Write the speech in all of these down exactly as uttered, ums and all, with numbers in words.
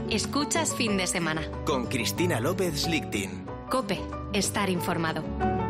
Escuchas Fin de Semana. Con Cristina López Lichtin. COPE. Estar informado.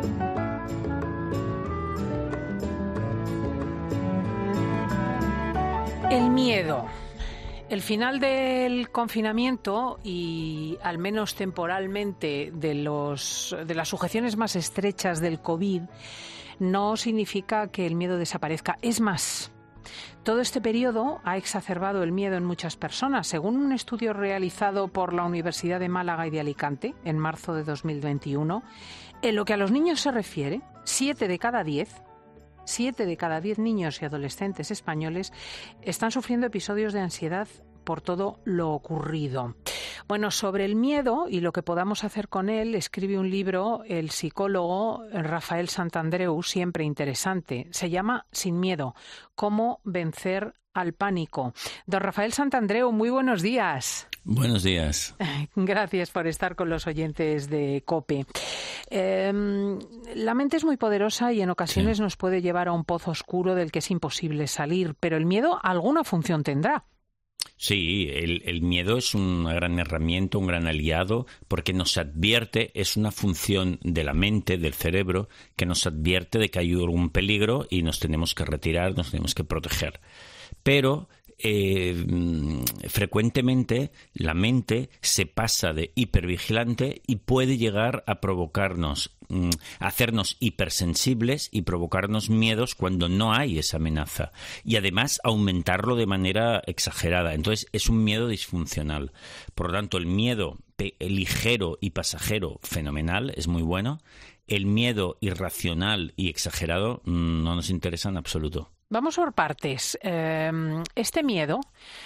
El miedo. El final del confinamiento y, al menos temporalmente, de, los, de las sujeciones más estrechas del COVID no significa que el miedo desaparezca. Es más, todo este periodo ha exacerbado el miedo en muchas personas. Según un estudio realizado por la Universidad de Málaga y de Alicante en marzo de dos mil veintiuno, en lo que a los niños se refiere, siete de cada diez Siete de cada diez niños y adolescentes españoles están sufriendo episodios de ansiedad por todo lo ocurrido. Bueno, sobre el miedo y lo que podamos hacer con él, escribe un libro el psicólogo Rafael Santandreu, siempre interesante. Se llama Sin miedo, cómo vencer al pánico. Don Rafael Santandreu, muy buenos días. Buenos días. Gracias por estar con los oyentes de COPE. Eh, la mente es muy poderosa y en ocasiones sí. nos puede llevar a un pozo oscuro del que es imposible salir, pero el miedo alguna función tendrá. Sí, el, el miedo es una gran herramienta, un gran aliado, porque nos advierte, es una función de la mente, del cerebro, que nos advierte de que hay algún peligro y nos tenemos que retirar, nos tenemos que proteger. Pero eh, frecuentemente la mente se pasa de hipervigilante y puede llegar a provocarnos, a hacernos hipersensibles y provocarnos miedos cuando no hay esa amenaza. Y además aumentarlo de manera exagerada. Entonces es un miedo disfuncional. Por lo tanto, el miedo ligero y pasajero, fenomenal, es muy bueno. El miedo irracional y exagerado no nos interesa en absoluto. Vamos por partes. Eh, este miedo,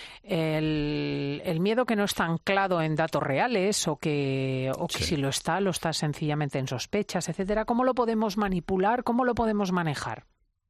el, el miedo que no está anclado en datos reales o que, o que sí. si lo está, lo está sencillamente en sospechas, etcétera. ¿Cómo lo podemos manipular? ¿Cómo lo podemos manejar?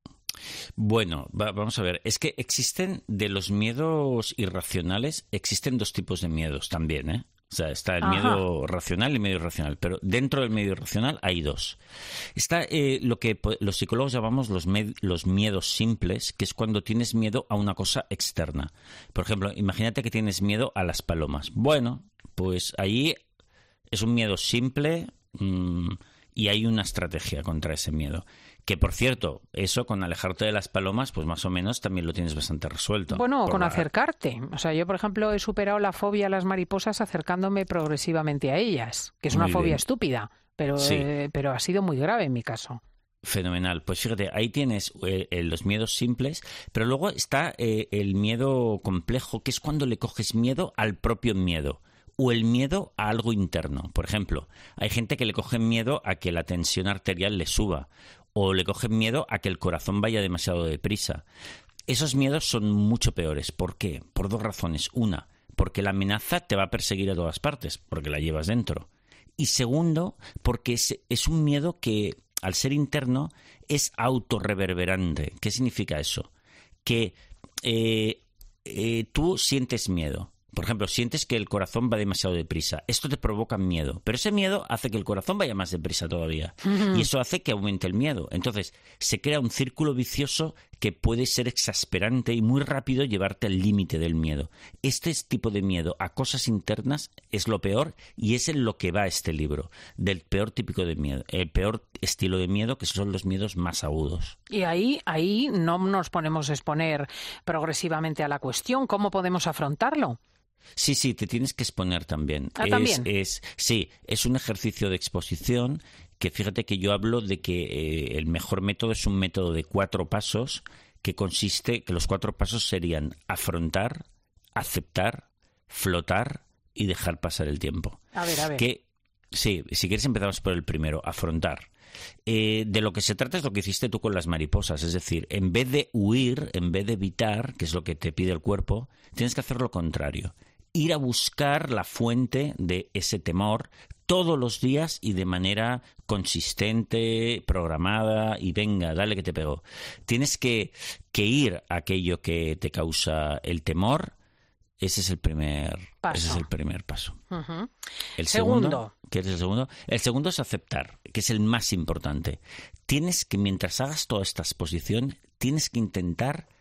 Bueno, va, vamos a ver. Es que existen, de los miedos irracionales, existen dos tipos de miedos también, ¿eh? O sea, está el Ajá. miedo racional y el miedo irracional, pero dentro del miedo irracional hay dos. Está eh, lo que los psicólogos llamamos los, med- los miedos simples, que es cuando tienes miedo a una cosa externa. Por ejemplo, imagínate que tienes miedo a las palomas. Bueno, pues ahí es un miedo simple mmm, y hay una estrategia contra ese miedo. Que, por cierto, eso con alejarte de las palomas, pues más o menos también lo tienes bastante resuelto. Bueno, con la... acercarte. O sea, yo, por ejemplo, he superado la fobia a las mariposas acercándome progresivamente a ellas, que es una muy fobia bien. estúpida, pero, sí. eh, pero ha sido muy grave en mi caso. Fenomenal. Pues fíjate, ahí tienes eh, eh, los miedos simples, pero luego está eh, el miedo complejo, que es cuando le coges miedo al propio miedo. O el miedo a algo interno. Por ejemplo, hay gente que le coge miedo a que la tensión arterial le suba, o le cogen miedo a que el corazón vaya demasiado deprisa. Esos miedos son mucho peores. ¿Por qué? Por dos razones. Una, porque la amenaza te va a perseguir a todas partes, porque la llevas dentro. Y segundo, porque es, es un miedo que, al ser interno, es autorreverberante. ¿Qué significa eso? Que eh, eh, tú sientes miedo. Por ejemplo, sientes que el corazón va demasiado deprisa. Esto te provoca miedo, pero ese miedo hace que el corazón vaya más deprisa todavía. Uh-huh. Y eso hace que aumente el miedo. Entonces, se crea un círculo vicioso que puede ser exasperante y muy rápido llevarte al límite del miedo. Este tipo de miedo a cosas internas es lo peor y es en lo que va este libro, del peor típico de miedo, el peor estilo de miedo, que son los miedos más agudos. Y ahí, ahí no nos ponemos a exponer progresivamente a la cuestión. ¿Cómo podemos afrontarlo? Sí, sí, te tienes que exponer también. Ah, es, ¿también? Es, sí, es un ejercicio de exposición que fíjate que yo hablo de que eh, el mejor método es un método de cuatro pasos que consiste, que los cuatro pasos serían afrontar, aceptar, flotar y dejar pasar el tiempo. A ver, a ver. Que, sí, si quieres empezamos por el primero, afrontar. Eh, de lo que se trata es lo que hiciste tú con las mariposas, es decir, en vez de huir, en vez de evitar, que es lo que te pide el cuerpo, tienes que hacer lo contrario. Ir a buscar la fuente de ese temor todos los días y de manera consistente, programada y venga, dale que te pego. Tienes que, que ir a aquello que te causa el temor. Ese es el primer paso. Ese es el primer paso. Uh-huh. El segundo, segundo. ¿qué es el segundo? El segundo es aceptar, que es el más importante. Tienes que, mientras hagas toda esta exposición, tienes que intentar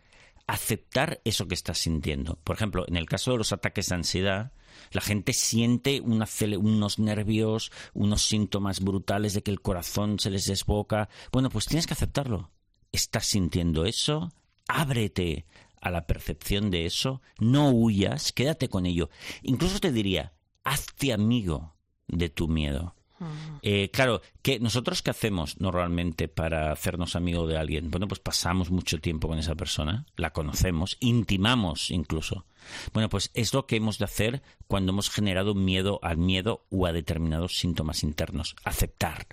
aceptar eso que estás sintiendo. Por ejemplo, en el caso de los ataques de ansiedad, la gente siente una cele- unos nervios, unos síntomas brutales de que el corazón se les desboca. Bueno, pues tienes que aceptarlo. Estás sintiendo eso, ábrete a la percepción de eso, no huyas, quédate con ello. Incluso te diría, hazte amigo de tu miedo. Eh, claro, que nosotros ¿qué hacemos normalmente para hacernos amigo de alguien? Bueno, pues pasamos mucho tiempo con esa persona, la conocemos, intimamos incluso. Bueno, pues es lo que hemos de hacer cuando hemos generado miedo al miedo o a determinados síntomas internos. Aceptar.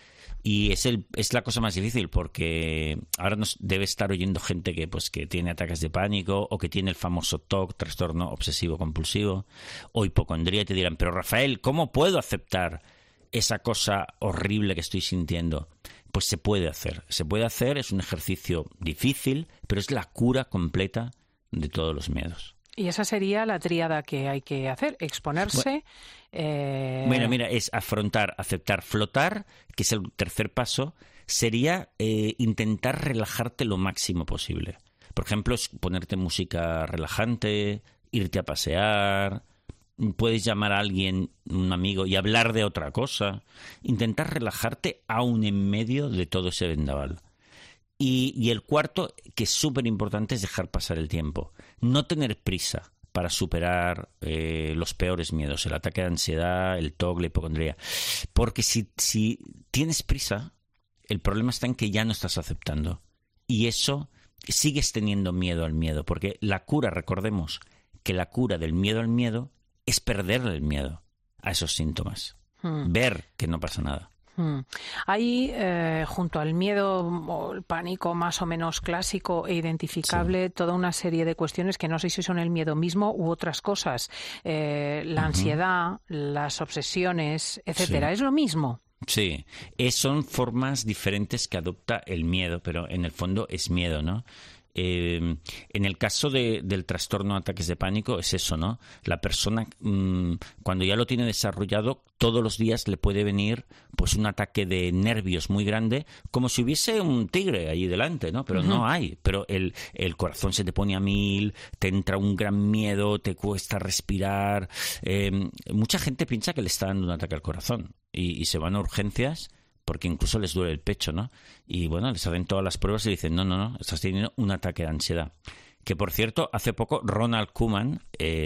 Y es, el, es la cosa más difícil porque ahora nos debe estar oyendo gente que, pues, que tiene ataques de pánico o que tiene el famoso T O C, trastorno obsesivo compulsivo, o hipocondría, y te dirán, pero Rafael, ¿cómo puedo aceptar esa cosa horrible que estoy sintiendo? Pues se puede hacer. Se puede hacer, es un ejercicio difícil, pero es la cura completa de todos los miedos. Y esa sería la tríada que hay que hacer, exponerse. Bueno, eh... Mira, mira, es afrontar, aceptar, flotar, que es el tercer paso, sería eh, intentar relajarte lo máximo posible. Por ejemplo, es ponerte música relajante, irte a pasear, puedes llamar a alguien, un amigo, y hablar de otra cosa. Intentar relajarte aún en medio de todo ese vendaval. Y, y el cuarto, que es súper importante, es dejar pasar el tiempo. No tener prisa para superar eh, los peores miedos, el ataque de ansiedad, el T O C, la hipocondría. Porque si, si tienes prisa, el problema está en que ya no estás aceptando. Y eso, sigues teniendo miedo al miedo. Porque la cura, recordemos, que la cura del miedo al miedo es perderle el miedo a esos síntomas. Hmm. Ver que no pasa nada. Hmm. Hay, eh, junto al miedo o el pánico más o menos clásico e identificable, sí, toda una serie de cuestiones que no sé si son el miedo mismo u otras cosas. Eh, la uh-huh. ansiedad, las obsesiones, etcétera. Sí. ¿Es lo mismo? Sí, es, son formas diferentes que adopta el miedo, pero en el fondo es miedo, ¿no? Eh, en el caso de, del trastorno de ataques de pánico es eso, ¿no? La persona mmm, cuando ya lo tiene desarrollado, todos los días le puede venir pues un ataque de nervios muy grande, como si hubiese un tigre ahí delante, ¿no? Pero uh-huh. no hay. Pero el, el corazón se te pone a mil, te entra un gran miedo, te cuesta respirar. Eh, mucha gente piensa que le está dando un ataque al corazón y, y se van a urgencias porque incluso les duele el pecho, ¿no? Y bueno, les hacen todas las pruebas y dicen, no, no, no, estás teniendo un ataque de ansiedad. Que por cierto, hace poco Ronald Koeman,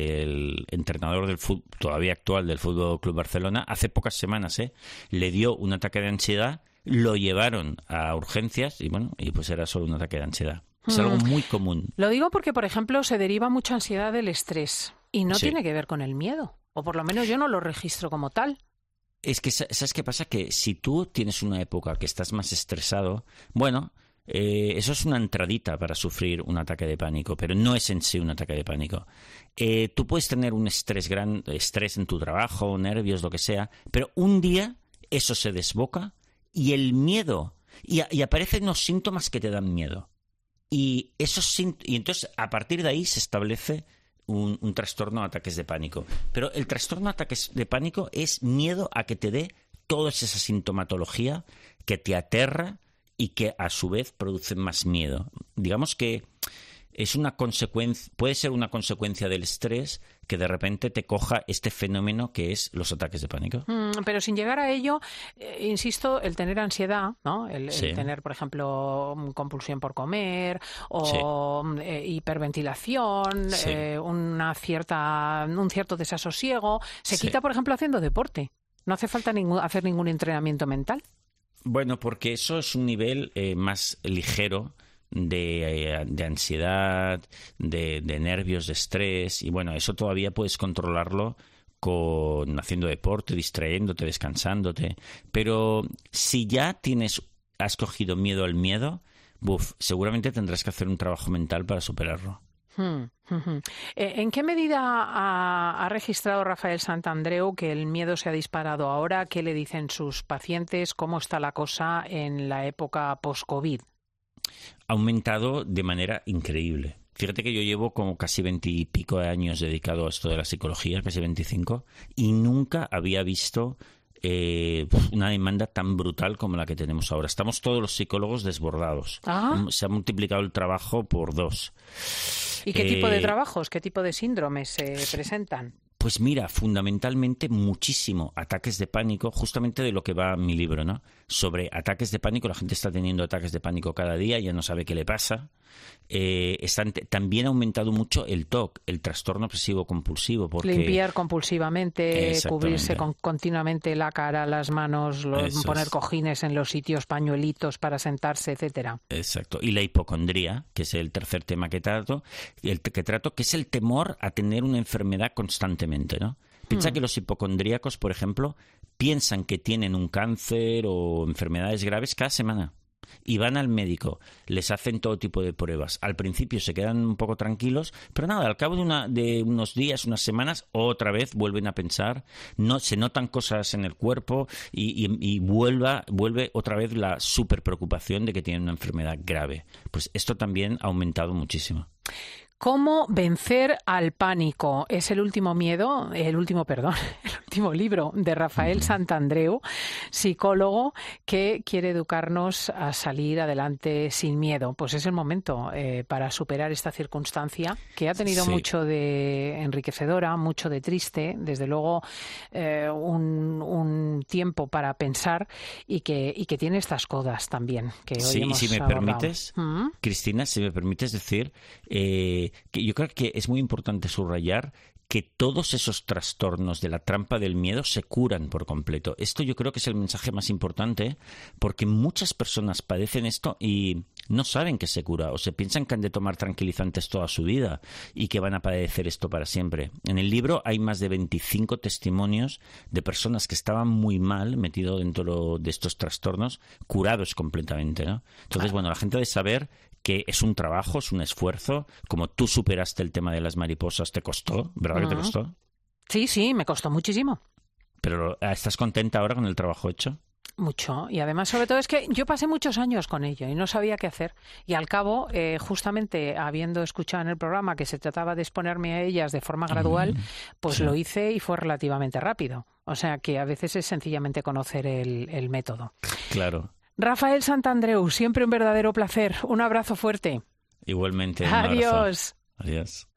el entrenador del fútbol, todavía actual del Fútbol Club Barcelona, hace pocas semanas, ¿eh? le dio un ataque de ansiedad, lo llevaron a urgencias y bueno, y pues era solo un ataque de ansiedad. Es algo muy común. Lo digo porque, por ejemplo, se deriva mucha ansiedad del estrés y no Sí. tiene que ver con el miedo, o por lo menos yo no lo registro como tal. Es que, ¿sabes qué pasa? Que si tú tienes una época que estás más estresado, bueno, eh, eso es una entradita para sufrir un ataque de pánico, pero no es en sí un ataque de pánico. Eh, tú puedes tener un estrés gran, estrés en tu trabajo, nervios, lo que sea, pero un día eso se desboca y el miedo, y, y aparecen los síntomas que te dan miedo. Y, esos, y entonces, a partir de ahí se establece Un, un trastorno de ataques de pánico. Pero el trastorno de ataques de pánico es miedo a que te dé toda esa sintomatología que te aterra y que a su vez produce más miedo. Digamos que es una consecuencia, puede ser una consecuencia del estrés que de repente te coja este fenómeno que es los ataques de pánico. Mm, pero sin llegar a ello, eh, insisto, el tener ansiedad, ¿no? El, Sí. el tener, por ejemplo, compulsión por comer o Sí. eh, hiperventilación, Sí. eh, una cierta, un cierto desasosiego, se Sí. quita, por ejemplo, haciendo deporte. No hace falta ningún, hacer ningún entrenamiento mental. Bueno, porque eso es un nivel eh, más ligero de, eh, de ansiedad, de, de nervios, de estrés, y bueno, eso todavía puedes controlarlo con haciendo deporte, distrayéndote, descansándote, pero si ya tienes, has cogido miedo al miedo, buf, seguramente tendrás que hacer un trabajo mental para superarlo. Hmm, hmm, hmm. Eh, ¿En qué medida ha, ha registrado Rafael Santandreu que el miedo se ha disparado ahora? ¿Qué le dicen sus pacientes? ¿Cómo está la cosa en la época post-COVID? Ha aumentado de manera increíble. Fíjate que yo llevo como casi veintipico de años dedicado a esto de la psicología, casi veinticinco, y nunca había visto eh, una demanda tan brutal como la que tenemos ahora. Estamos todos los psicólogos desbordados. Ah. Se ha multiplicado el trabajo por dos. ¿Y qué Eh, tipo de trabajos, qué tipo de síndromes se presentan? Pues mira, fundamentalmente muchísimo ataques de pánico, justamente de lo que va mi libro, ¿no? Sobre ataques de pánico, la gente está teniendo ataques de pánico cada día, ya no sabe qué le pasa. Eh, están, también ha aumentado mucho el T O C, el trastorno obsesivo compulsivo. Porque... Limpiar compulsivamente, cubrirse con, continuamente la cara, las manos, lo, poner es. cojines en los sitios, pañuelitos para sentarse, etcétera. Exacto. Y la hipocondría, que es el tercer tema que trato, el que trato, que es el temor a tener una enfermedad constantemente, ¿no? Piensa hmm. que los hipocondríacos, por ejemplo, piensan que tienen un cáncer o enfermedades graves cada semana. Y van al médico, les hacen todo tipo de pruebas. Al principio se quedan un poco tranquilos, pero nada, al cabo de, una, de unos días, unas semanas, otra vez vuelven a pensar, no, se notan cosas en el cuerpo y, y, y vuelva, vuelve otra vez la super preocupación de que tienen una enfermedad grave. Pues esto también ha aumentado muchísimo. ¿Cómo vencer al pánico? Es el último miedo, el último, perdón, el último libro de Rafael Santandreu, psicólogo que quiere educarnos a salir adelante sin miedo. Pues es el momento eh, para superar esta circunstancia que ha tenido sí. mucho de enriquecedora, mucho de triste, desde luego eh, un, un tiempo para pensar y que, y que tiene estas codas también que hoy sí, hemos y si me abordado. permites, ¿Mm? Cristina, si me permites decir... Eh, que yo creo que es muy importante subrayar que todos esos trastornos de la trampa del miedo se curan por completo. Esto yo creo que es el mensaje más importante, porque muchas personas padecen esto y no saben que se cura, o se piensan que han de tomar tranquilizantes toda su vida y que van a padecer esto para siempre. En el libro hay más de veinticinco testimonios de personas que estaban muy mal, metidos dentro de estos trastornos, curados completamente, ¿no? Entonces, bueno, la gente debe saber que es un trabajo, es un esfuerzo. Como tú superaste el tema de las mariposas, te costó, ¿verdad uh-huh. que te costó? Sí, sí, me costó muchísimo. ¿Pero estás contenta ahora con el trabajo hecho? Mucho. Y además, sobre todo, es que yo pasé muchos años con ello y no sabía qué hacer. Y al cabo, eh, justamente habiendo escuchado en el programa que se trataba de exponerme a ellas de forma gradual, mm, pues sí. lo hice y fue relativamente rápido. O sea que a veces es sencillamente conocer el, el método. Claro. Rafael Santandreu, siempre un verdadero placer. Un abrazo fuerte. Igualmente. Un Adiós. Abrazo. Adiós.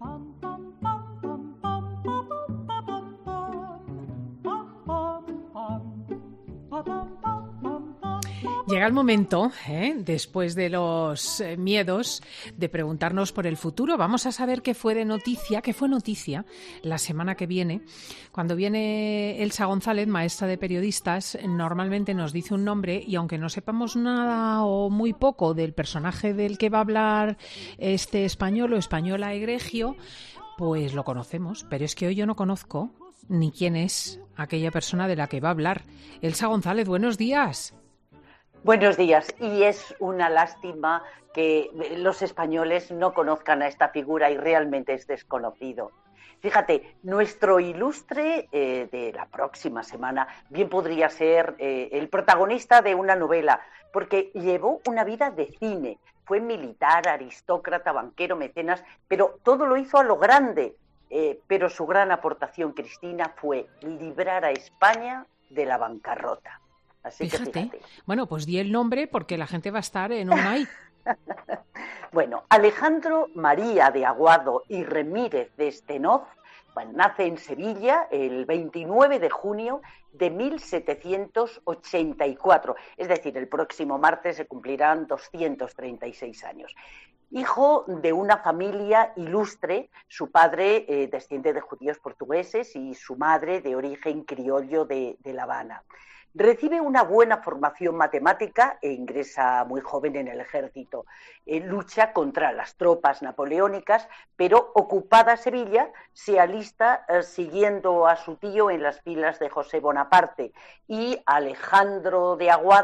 Llega el momento, ¿eh? después de los eh, miedos, de preguntarnos por el futuro. Vamos a saber qué fue de noticia, qué fue noticia la semana que viene. Cuando viene Elsa González, maestra de periodistas, normalmente nos dice un nombre y aunque no sepamos nada o muy poco del personaje del que va a hablar este español o española egregio, pues lo conocemos. Pero es que hoy yo no conozco ni quién es aquella persona de la que va a hablar. Elsa González, buenos días. Buenos días, y es una lástima que los españoles no conozcan a esta figura y realmente es desconocido. Fíjate, nuestro ilustre eh, de la próxima semana bien podría ser eh, el protagonista de una novela, porque llevó una vida de cine, fue militar, aristócrata, banquero, mecenas, pero todo lo hizo a lo grande. Eh, pero su gran aportación, Cristina, fue librar a España de la bancarrota. Así fíjate. Que fíjate. Bueno, pues di el nombre porque la gente va a estar en un ahí. Bueno, Alejandro María de Aguado y Remírez de Estenoz, bueno, nace en Sevilla el veintinueve de junio de mil setecientos ochenta y cuatro, es decir, el próximo martes se cumplirán doscientos treinta y seis años. Hijo de una familia ilustre, su padre eh, desciende de judíos portugueses y su madre de origen criollo de, de La Habana. Recibe una buena formación matemática e ingresa muy joven en el ejército. Eh, lucha contra las tropas napoleónicas, pero ocupada Sevilla, se alista eh, siguiendo a su tío en las filas de José Bonaparte y Alejandro de Aguado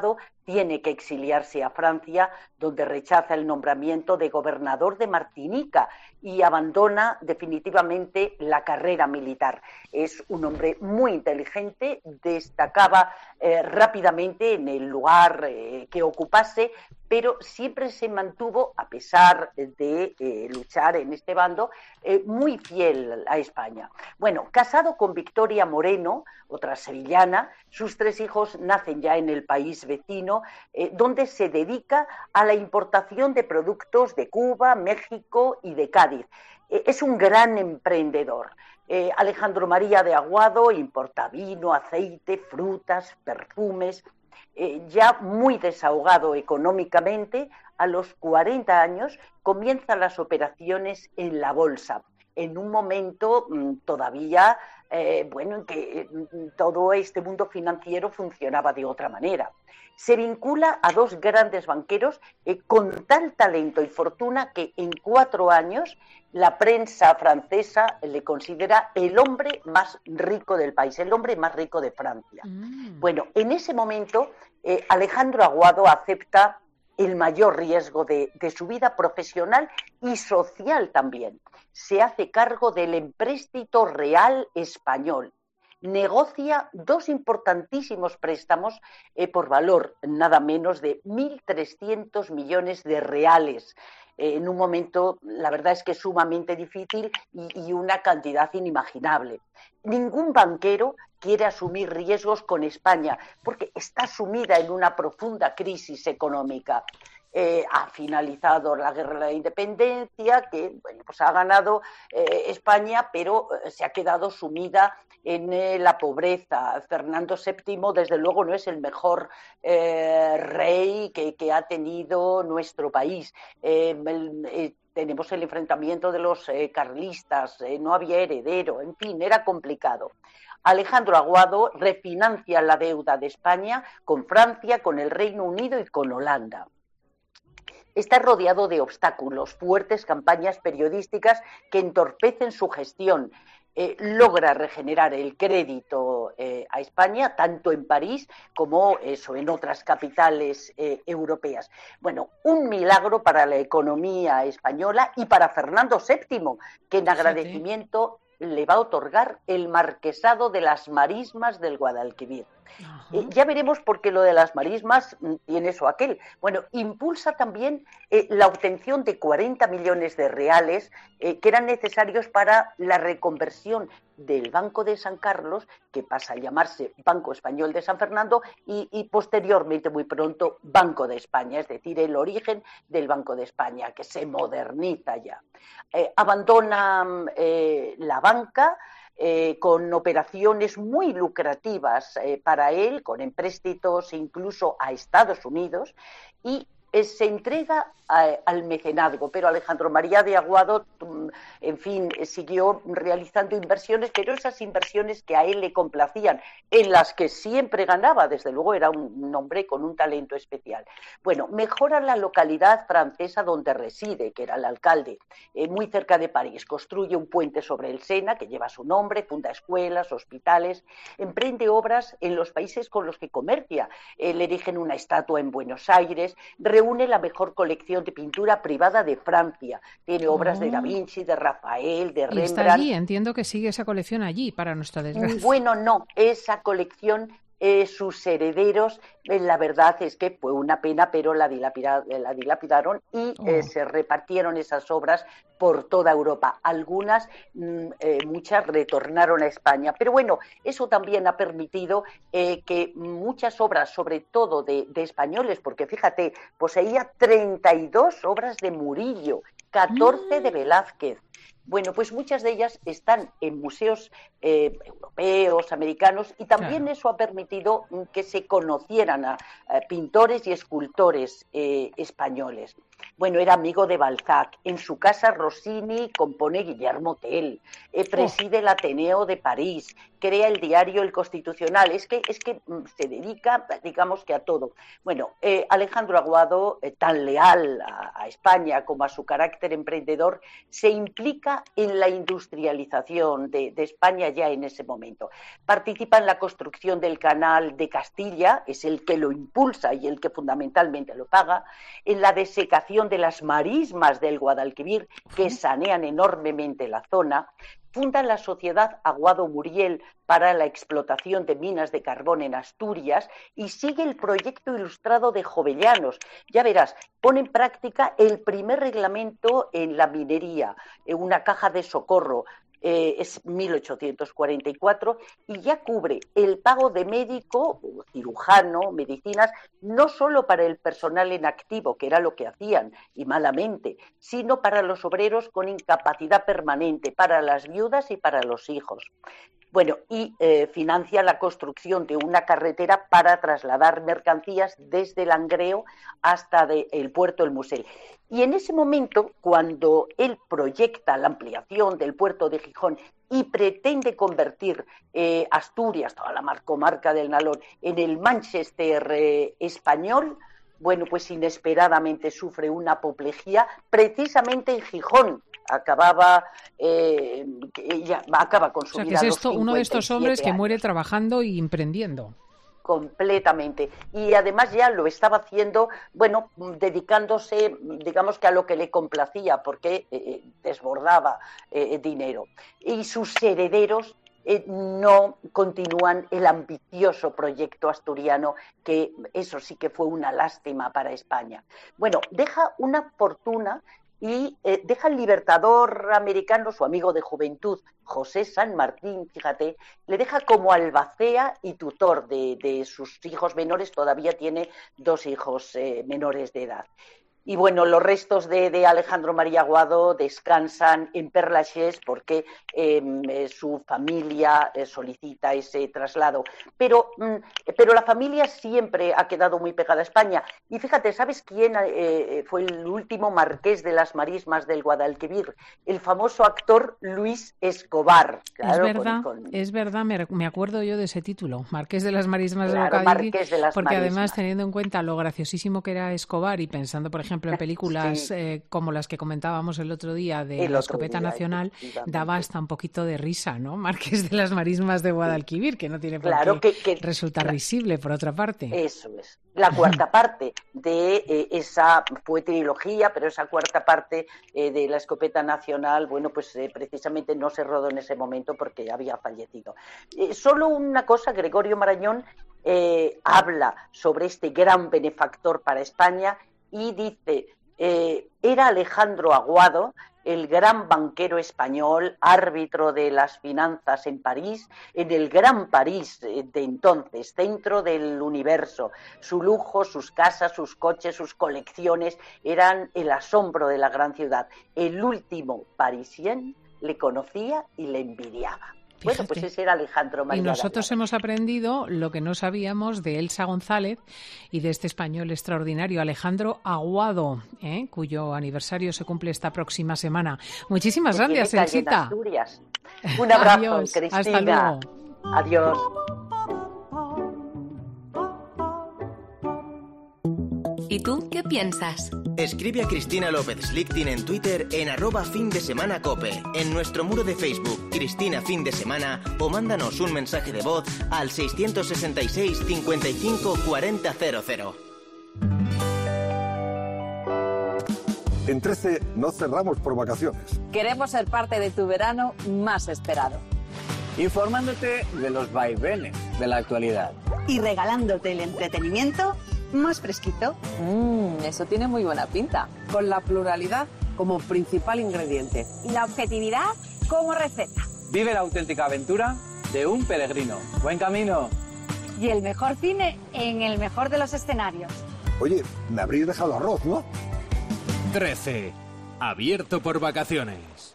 tiene que exiliarse a Francia, donde rechaza el nombramiento de gobernador de Martinica y abandona definitivamente la carrera militar. Es un hombre muy inteligente, destacaba eh, rápidamente en el lugar eh, que ocupase, pero siempre se mantuvo, a pesar de eh, luchar en este bando, eh, muy fiel a España. Bueno, casado con Victoria Moreno, otra sevillana, sus tres hijos nacen ya en el país vecino, eh, donde se dedica a la importación de productos de Cuba, México y de Cádiz. Eh, es un gran emprendedor. Eh, Alejandro María de Aguado importa vino, aceite, frutas, perfumes. Eh, ya muy desahogado económicamente, a los cuarenta años comienza las operaciones en la bolsa, en un momento mmm, todavía, eh, bueno, en que eh, todo este mundo financiero funcionaba de otra manera. Se vincula a dos grandes banqueros eh, con tal talento y fortuna que en cuatro años la prensa francesa le considera el hombre más rico del país, el hombre más rico de Francia. Mm. Bueno, en ese momento eh, Alejandro Aguado acepta el mayor riesgo de, de su vida profesional y social también. Se hace cargo del Empréstito Real Español. Negocia dos importantísimos préstamos eh, por valor nada menos de mil trescientos millones de reales, eh, en un momento, la verdad es que sumamente difícil y, y una cantidad inimaginable. Ningún banquero quiere asumir riesgos con España porque está sumida en una profunda crisis económica. Eh, ha finalizado la guerra de la independencia, que bueno, pues ha ganado eh, España, pero eh, se ha quedado sumida en eh, la pobreza. Fernando séptimo, desde luego, no es el mejor eh, rey que, que ha tenido nuestro país. Eh, el, eh, tenemos el enfrentamiento de los eh, carlistas, eh, no había heredero, en fin, era complicado. Alejandro Aguado refinancia la deuda de España con Francia, con el Reino Unido y con Holanda. Está rodeado de obstáculos, fuertes campañas periodísticas que entorpecen su gestión. Eh, logra regenerar el crédito eh, a España, tanto en París como eso, en otras capitales eh, europeas. Bueno, un milagro para la economía española y para Fernando séptimo, que en agradecimiento le va a otorgar el marquesado de las Marismas del Guadalquivir. Eh, ya veremos por qué lo de las marismas tiene eso aquel. Bueno, impulsa también eh, la obtención de cuarenta millones de reales eh, que eran necesarios para la reconversión del Banco de San Carlos, que pasa a llamarse Banco Español de San Fernando, y, y posteriormente, muy pronto, Banco de España, es decir, el origen del Banco de España, que se moderniza ya. Eh, abandona eh, la banca, Eh, con operaciones muy lucrativas eh, para él, con empréstitos incluso a Estados Unidos, y eh, se entrega a, al mecenazgo. Pero Alejandro María de Aguado, en fin, siguió realizando inversiones, pero esas inversiones que a él le complacían, en las que siempre ganaba, desde luego era un hombre con un talento especial. Bueno, mejora la localidad francesa donde reside, que era el alcalde, eh, muy cerca de París. Construye un puente sobre el Sena, que lleva su nombre, funda escuelas, hospitales, emprende obras en los países con los que comercia. Eh, le erigen una estatua en Buenos Aires, reúne la mejor colección de pintura privada de Francia. Tiene obras oh. de Da Vinci, de Rafael, de Rembrandt. Y está allí, entiendo que sigue esa colección allí, para nuestra desgracia. Bueno, no, esa colección, eh, sus herederos, eh, la verdad es que fue una pena, pero la, dilapida, la dilapidaron y oh. eh, se repartieron esas obras por toda Europa. Algunas, mm, eh, muchas retornaron a España. Pero bueno, eso también ha permitido eh, que muchas obras, sobre todo de, de españoles, porque fíjate, poseía treinta y dos obras de Murillo, catorce mm. de Velázquez. Bueno, pues muchas de ellas están en museos eh, europeos, americanos, y también claro. eso ha permitido que se conocieran a, a pintores y escultores eh, españoles. Bueno, era amigo de Balzac. En su casa Rossini compone Guillermo Tell, eh, preside oh. el Ateneo de París, crea el diario El Constitucional. Es que, es que se dedica, digamos que a todo. Bueno, eh, Alejandro Aguado, eh, tan leal a, a España como a su carácter emprendedor, se implica en la industrialización de, de España ya en ese momento. Participa en la construcción del canal de Castilla, es el que lo impulsa y el que fundamentalmente lo paga, en la desecación de las marismas del Guadalquivir, que sanean enormemente la zona. Fundan la Sociedad Aguado Muriel para la explotación de minas de carbón en Asturias y sigue el proyecto ilustrado de Jovellanos. Ya verás, pone en práctica el primer reglamento en la minería, una caja de socorro. Eh, es mil ochocientos cuarenta y cuatro y ya cubre el pago de médico, cirujano, medicinas, no solo para el personal en activo, que era lo que hacían, y malamente, sino para los obreros con incapacidad permanente, para las viudas y para los hijos. Bueno, y eh, financia la construcción de una carretera para trasladar mercancías desde Langreo hasta de, el puerto El Musel. Y en ese momento, cuando él proyecta la ampliación del puerto de Gijón y pretende convertir eh, Asturias, toda la comarca del Nalón, en el Manchester eh, español, bueno, pues inesperadamente sufre una apoplejía precisamente en Gijón. Acababa, eh, ella acaba con su vida. O sea, vida que es esto uno de estos hombres que años. muere trabajando y emprendiendo. Completamente. Y además ya lo estaba haciendo, bueno, dedicándose, digamos que a lo que le complacía, porque eh, desbordaba eh, dinero. Y sus herederos eh, no continúan el ambicioso proyecto asturiano, que eso sí que fue una lástima para España. Bueno, deja una fortuna y eh, deja el libertador americano, su amigo de juventud, José San Martín, fíjate, le deja como albacea y tutor de, de sus hijos menores, todavía tiene dos hijos eh, menores de edad. Y bueno, los restos de, de Alejandro María Aguado descansan en Perlaxés porque eh, su familia eh, solicita ese traslado. Pero, mm, pero la familia siempre ha quedado muy pegada a España. Y fíjate, ¿sabes quién eh, fue el último marqués de las marismas del Guadalquivir? El famoso actor Luis Escobar. Claro, es verdad, con, con... es verdad, me, me acuerdo yo de ese título, Marqués de las Marismas claro, del Guadalquivir, Marqués de las porque marismas. Además, teniendo en cuenta lo graciosísimo que era Escobar y pensando, por ejemplo, en películas sí. eh, como las que comentábamos el otro día de el La Escopeta día, Nacional, daba hasta un poquito de risa, ¿no? Marqués de las Marismas de Guadalquivir, que no tiene por claro, qué que, que, resultar claro. risible, por otra parte. Eso es. La cuarta parte de eh, esa, fue trilogía, pero esa cuarta parte eh, de La Escopeta Nacional, bueno, pues eh, precisamente no se rodó en ese momento porque había fallecido. Eh, solo una cosa, Gregorio Marañón eh, habla sobre este gran benefactor para España y dice... Eh, era Alejandro Aguado, el gran banquero español, árbitro de las finanzas en París, en el Gran París de entonces, centro del universo. Su lujo, sus casas, sus coches, sus colecciones eran el asombro de la gran ciudad. El último parisien le conocía y le envidiaba. Fíjate. Bueno, pues ese era Alejandro María. Y nosotros hemos aprendido lo que no sabíamos de Elsa González y de este español extraordinario, Alejandro Aguado, ¿eh? Cuyo aniversario se cumple esta próxima semana. Muchísimas que gracias, Elsita. Un abrazo, Adiós, Cristina. Hasta luego. Adiós. ¿Y tú qué piensas? Escribe a Cristina López Slichting en Twitter en arroba fin de semana cope, en nuestro muro de Facebook Cristina Fin de Semana o mándanos un mensaje de voz al seiscientos sesenta y seis cincuenta y cinco cuarenta cero cero. En trece no cerramos por vacaciones. Queremos ser parte de tu verano más esperado. Informándote de los vaivenes de la actualidad. Y regalándote el entretenimiento más fresquito. Mmm, eso tiene muy buena pinta. Con la pluralidad como principal ingrediente. Y la objetividad como receta. Vive la auténtica aventura de un peregrino. ¡Buen camino! Y el mejor cine en el mejor de los escenarios. Oye, me habréis dejado arroz, ¿no? trece. Abierto por vacaciones.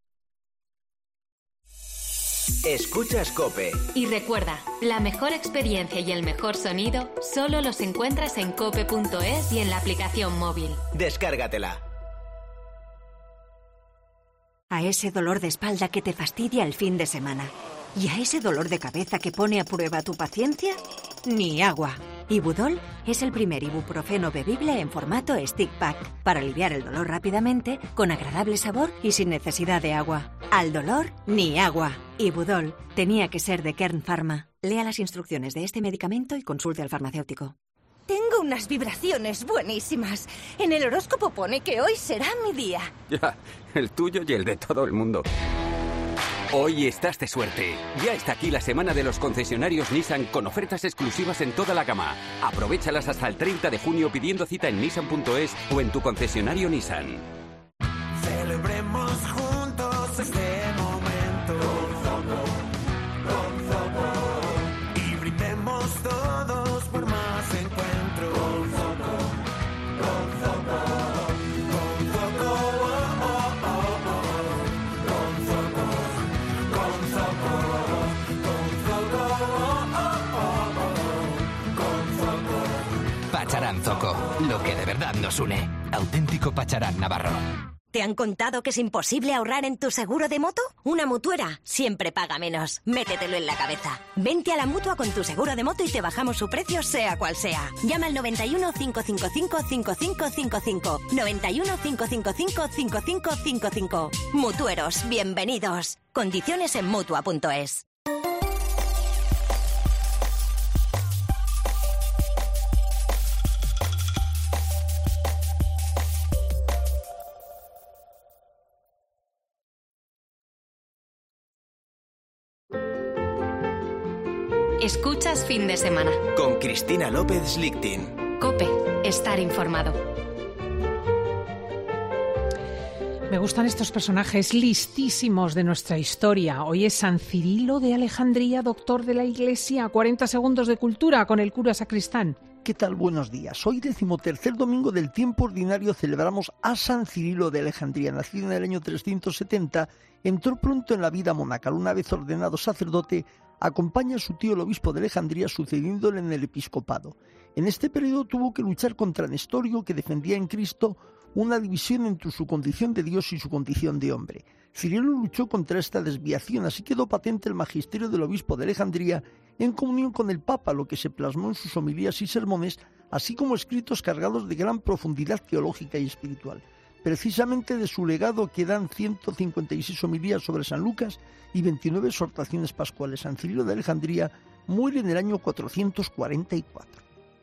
Escuchas COPE. Y recuerda, la mejor experiencia y el mejor sonido solo los encuentras en cope punto es y en la aplicación móvil. Descárgatela. A ese dolor de espalda que te fastidia el fin de semana. ¿Y a ese dolor de cabeza que pone a prueba tu paciencia? Ni agua. Ibudol es el primer ibuprofeno bebible en formato stick pack para aliviar el dolor rápidamente, con agradable sabor y sin necesidad de agua. Al dolor, ni agua. Ibudol tenía que ser de Kern Pharma. Lea las instrucciones de este medicamento y consulte al farmacéutico. Tengo unas vibraciones buenísimas. En el horóscopo pone que hoy será mi día. Ya, el tuyo y el de todo el mundo. Hoy estás de suerte. Ya está aquí la semana de los concesionarios Nissan con ofertas exclusivas en toda la gama. Aprovéchalas hasta el treinta de junio pidiendo cita en nissan punto es o en tu concesionario Nissan. Celebremos juntos este momento. Con Zoco, con Zoco. Y brindemos todos por más encuentros. Con Zoco, con Zoco. Con Zoco, oh, oh, oh, oh. Con Zoco, con Zoco. Con Zoco, oh, oh, oh, oh. Con Zoco. Pacharán Zoco, lo que de verdad nos une. Auténtico Pacharán navarro. ¿Te han contado que es imposible ahorrar en tu seguro de moto? Una mutuera siempre paga menos. Métetelo en la cabeza. Vente a la Mutua con tu seguro de moto y te bajamos su precio sea cual sea. Llama al noventa y uno, cinco cinco cinco, cinco cinco cinco cinco. noventa y uno, cinco cinco cinco, cinco cinco cinco cinco. Mutueros, bienvenidos. Condiciones en mutua punto es. Escuchas Fin de Semana. Con Cristina López Lichtin. COPE. Estar informado. Me gustan estos personajes listísimos de nuestra historia. Hoy es San Cirilo de Alejandría, doctor de la Iglesia. cuarenta segundos de cultura con el cura sacristán. ¿Qué tal? Buenos días. Hoy, decimotercer domingo del tiempo ordinario, celebramos a San Cirilo de Alejandría. Nacido en el año trescientos setenta, entró pronto en la vida monacal. Una vez ordenado sacerdote, acompaña a su tío el obispo de Alejandría, sucediéndole en el episcopado. En este periodo tuvo que luchar contra Nestorio, que defendía en Cristo una división entre su condición de Dios y su condición de hombre. Cirilo luchó contra esta desviación, así quedó patente el magisterio del obispo de Alejandría en comunión con el Papa, lo que se plasmó en sus homilías y sermones, así como escritos cargados de gran profundidad teológica y espiritual. Precisamente de su legado quedan ciento cincuenta y seis homilías sobre San Lucas y veintinueve exhortaciones pascuales. San Cirilo de Alejandría muere en el año cuatrocientos cuarenta y cuatro.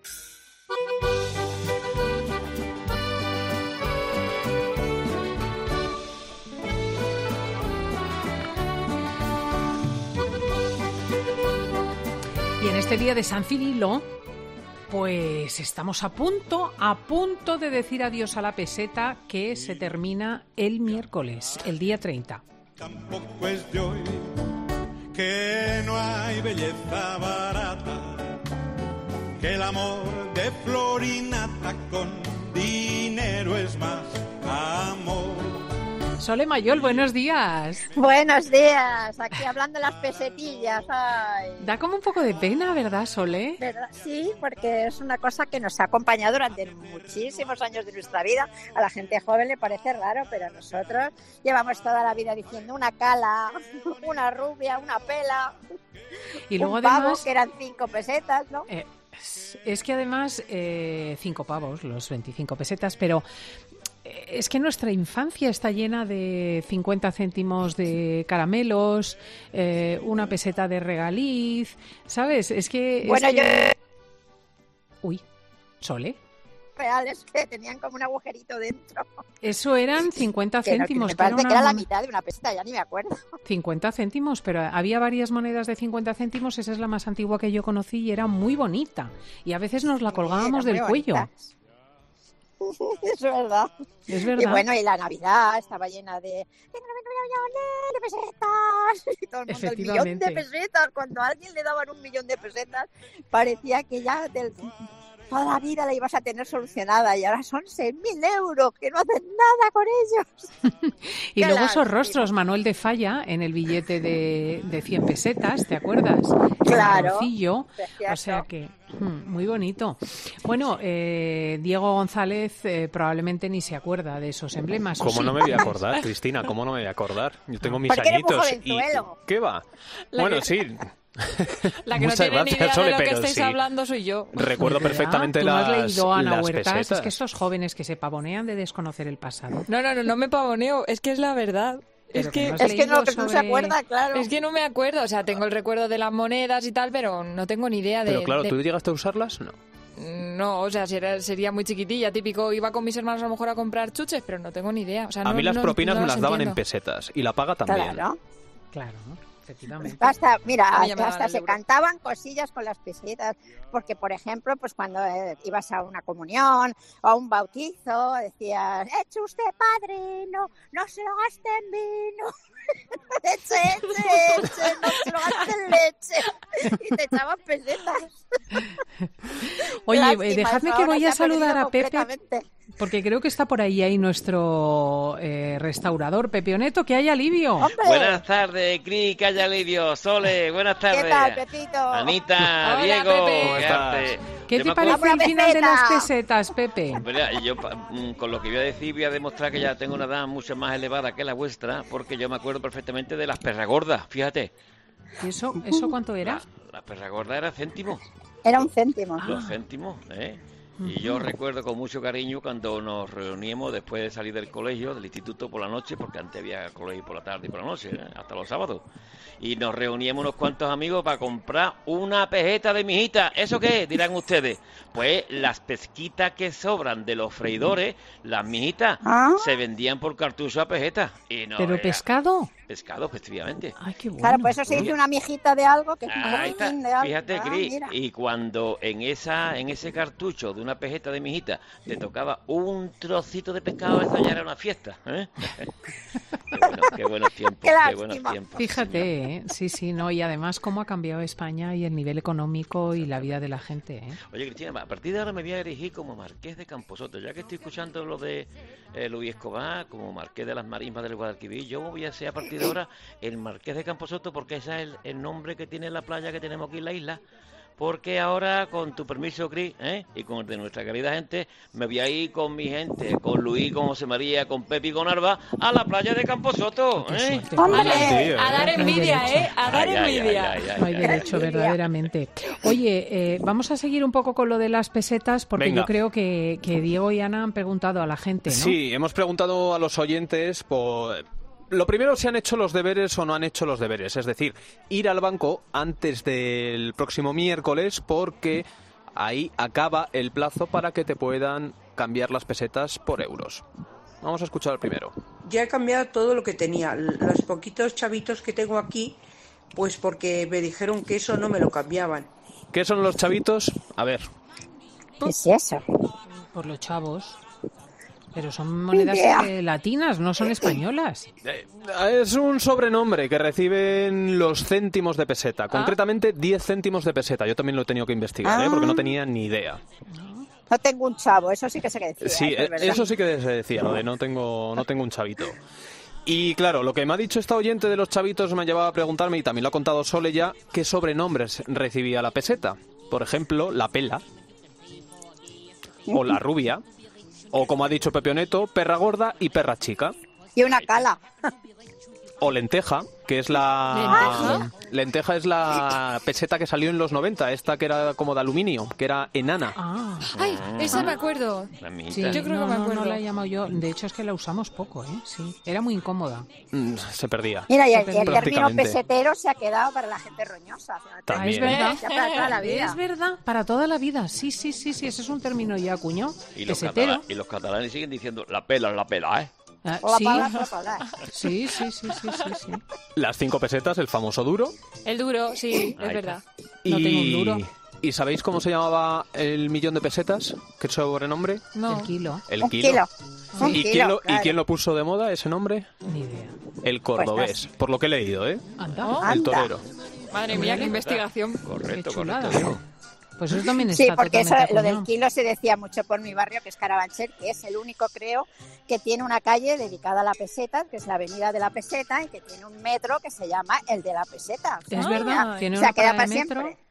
Y en este día de San Cirilo, pues estamos a punto, a punto de decir adiós a la peseta, que se termina el miércoles, el día treinta. Tampoco es de hoy que no hay belleza barata, que el amor de Florinata con dinero es más amor. Sole Mayol, buenos días. Buenos días, aquí hablando de las pesetillas. Ay. Da como un poco de pena, ¿verdad, Sole? ¿Verdad? Sí, porque es una cosa que nos ha acompañado durante muchísimos años de nuestra vida. A la gente joven le parece raro, pero nosotros llevamos toda la vida diciendo una cala, una rubia, una pela, y luego un pavo, además, que eran cinco pesetas, ¿no? Eh, es que además, eh, cinco pavos, los veinticinco pesetas, pero es que nuestra infancia está llena de cincuenta céntimos de caramelos, eh, una peseta de regaliz, ¿sabes? Es que... Bueno, es que... yo... Uy, Sole. Reales que tenían como un agujerito dentro. Eso eran cincuenta céntimos. Que, no, que me parece que era, que era mon... la mitad de una peseta, ya ni me acuerdo. cincuenta céntimos, pero había varias monedas de cincuenta céntimos, esa es la más antigua que yo conocí y era muy bonita. Y a veces nos la colgábamos sí, del cuello. Bonitas. Es verdad. Es verdad. Y bueno, y la Navidad estaba llena de, de pesetas. Y todo el mundo, el millón de pesetas. Cuando a alguien le daban un millón de pesetas, parecía que ya del, toda la vida la ibas a tener solucionada. Y ahora son seis mil euros, que no hacen nada con ellos. Y luego lástima. Esos rostros, Manuel de Falla, en el billete de, de cien pesetas, ¿te acuerdas? Claro. Rocillo, o sea que... Muy bonito. Bueno, eh, Diego González eh, probablemente ni se acuerda de esos emblemas. ¿Cómo sí? no me voy a acordar, Cristina? ¿Cómo no me voy a acordar? Yo tengo mis Porque añitos. eres muy y ¿qué va? La bueno, que... sí. La que Muchas no tiene gracias, ni idea Sole, de lo que pero estáis sí. hablando soy yo. Recuerdo perfectamente ¿Tú las, no has leído a Ana las Huertas? pesetas. Es que estos jóvenes que se pavonean de desconocer el pasado. No, no, no, no me pavoneo, es que es la verdad. Es que, no es que no, que no se acuerda, claro. Es que no me acuerdo, o sea, tengo el recuerdo de las monedas y tal, pero no tengo ni idea de... Pero claro, de... ¿tú llegaste a usarlas? No. No, o sea, sería, sería muy chiquitilla, típico, iba con mis hermanos a lo mejor a comprar chuches, pero no tengo ni idea. O sea, a no, mí las no, propinas no me las daban entiendo. en pesetas y la paga también. Claro. Claro, efectivamente. Hasta, mira, A mí hasta, ya me daban hasta el se euro. cantaban cosillas con las pesetas, porque por ejemplo, pues cuando eh, ibas a una comunión o a un bautizo, decías, eche usted padrino, no se lo gaste en vino, eche, eche, eche, no se lo gaste en leche, y te echaban pesetas. Oye, Lástima, eh, dejadme eso que ahora voy se a ha saludar perdido a Pepe, completamente. porque creo que está por ahí, ahí nuestro eh, restaurador, Pepioneto, que hay alivio. ¡Hombre! Buenas tardes, Cris, que haya Lidio, Sole, buenas tardes. ¿Qué tal, Pepito? Anita, Hola, Diego, Pepe. ¿qué ¿Cómo estás? arte? ¿Qué Yo te me acuerdo- parece el final de las peseta. pesetas, Pepe? Mira, yo pa- mm, con lo que voy a decir voy a demostrar que ya tengo una edad mucho más elevada que la vuestra, porque yo me acuerdo perfectamente de las perras gordas, fíjate. ¿Y eso, eso cuánto era? La perra gorda era céntimo, Era un céntimo. los céntimos, ¿eh? Y yo recuerdo con mucho cariño cuando nos reuníamos después de salir del colegio, del instituto por la noche, porque antes había colegio por la tarde y por la noche, ¿eh? Hasta los sábados. Y nos reuníamos unos cuantos amigos para comprar una pejeta de mijita. ¿Eso qué es? Dirán ustedes. Pues las pesquitas que sobran de los freidores, las mijitas, ¿Ah? se vendían por cartucho a pejeta. Y no ¿Pero era pescado? pescado, efectivamente. Ay, qué bueno. Claro, por eso se dice una mijita de algo que es un Ahí está. boquín de algo. Fíjate, Ah, Cris, mira. y cuando en esa en ese cartucho de una pejeta de mijita te tocaba un trocito de pescado, eso ya era una fiesta, ¿eh? Qué bueno, qué buenos tiempos, Qué qué buenos lástima. tiempos. Fíjate, ¿eh? Sí, sí, no, y además cómo ha cambiado España y el nivel económico y la vida de la gente, ¿eh? Oye, Cristina, a partir de ahora me voy a erigir como Marqués de Camposoto. Ya que estoy escuchando lo de eh, Luis Escobar, como Marqués de las Marismas del Guadalquivir, yo voy a ser a partir de ahora el Marqués de Camposoto, porque ese es el, el nombre que tiene la playa que tenemos aquí en la isla. Porque ahora, con tu permiso, Cris, ¿eh? y con el de nuestra querida gente, me voy a ir con mi gente, con Luis, con José María, con Pepi y con Alba, a la playa de Camposoto. ¿eh? ¡Hombre! A dar envidia, ¿eh? A dar Ay, ay, envidia. ay, ay, ay, No hay ay. derecho, verdaderamente. Oye, eh, vamos a seguir un poco con lo de las pesetas, porque Venga. yo creo que, que Diego y Ana han preguntado a la gente, ¿no? Sí, hemos preguntado a los oyentes por... Lo primero, si han hecho los deberes o no han hecho los deberes. Es decir, ir al banco antes del próximo miércoles, porque ahí acaba el plazo para que te puedan cambiar las pesetas por euros. Vamos a escuchar el primero. Ya he cambiado todo lo que tenía. Los poquitos chavitos que tengo aquí, pues porque me dijeron que eso no me lo cambiaban. ¿Qué son los chavitos? A ver. ¿Qué es eso? Por los chavos. Pero son monedas idea. eh, latinas, no son españolas. Eh, Es un sobrenombre que reciben los céntimos de peseta. Concretamente, diez céntimos de peseta. Yo también lo he tenido que investigar, ¿eh? Ah. Porque no tenía ni idea. No tengo un chavo, eso sí que sé que decía. Sí, eso es verdad. eso sí que se decía, lo de no tengo, no tengo un chavito. Y claro, lo que me ha dicho esta oyente de los chavitos me ha llevado a preguntarme, y también lo ha contado Sole ya, qué sobrenombres recibía la peseta. Por ejemplo, la pela, o la rubia, o como ha dicho Pepioneto, perra gorda y perra chica. Y una cala. O lenteja, que es la... ¿Lenteja? Lenteja es la peseta que salió en los noventa, esta que era como de aluminio, que era enana. Ah. Ay, esa me acuerdo. Sí, Yo creo no, que me no, acuerdo. no la he llamado yo. De hecho, es que la usamos poco, ¿eh? Sí, era muy incómoda. Mm, se perdía. Mira, y el, y el término Prácticamente. pesetero se ha quedado para la gente roñosa. O sea, También. Es verdad. Ya para toda la vida. Es verdad, para toda la vida. Sí, sí, sí, sí, ese es un término ya acuñado. Y los, Pesetero. catalanes, y los catalanes siguen diciendo, la pela, la pela, ¿eh? Ah, O la sí. pala, la pala. sí, sí, sí, sí, sí, sí. Las cinco pesetas, el famoso duro. El duro, sí, es Ahí verdad. No y... tengo un duro. ¿Y sabéis cómo se llamaba el millón de pesetas? ¿Qué sobrenombre? No. El kilo. El Un kilo. kilo. Un ¿Y, kilo, quién lo, claro. ¿Y quién lo puso de moda ese nombre? Ni idea. El cordobés, por lo que he leído, ¿eh? Anda. Oh, El Anda. torero. Madre mía, qué investigación. Correcto, Qué chulada. correcto. Diego. Pues eso también Sí, está porque eso, totalmente lo del acuñado. kilo se decía mucho por mi barrio, que es Carabanchel, que es el único, creo, que tiene una calle dedicada a la peseta, que es la avenida de la peseta, y que tiene un metro que se llama el de la peseta. O sea, Es ya- verdad, tiene o sea, una queda parada para de metro. siempre.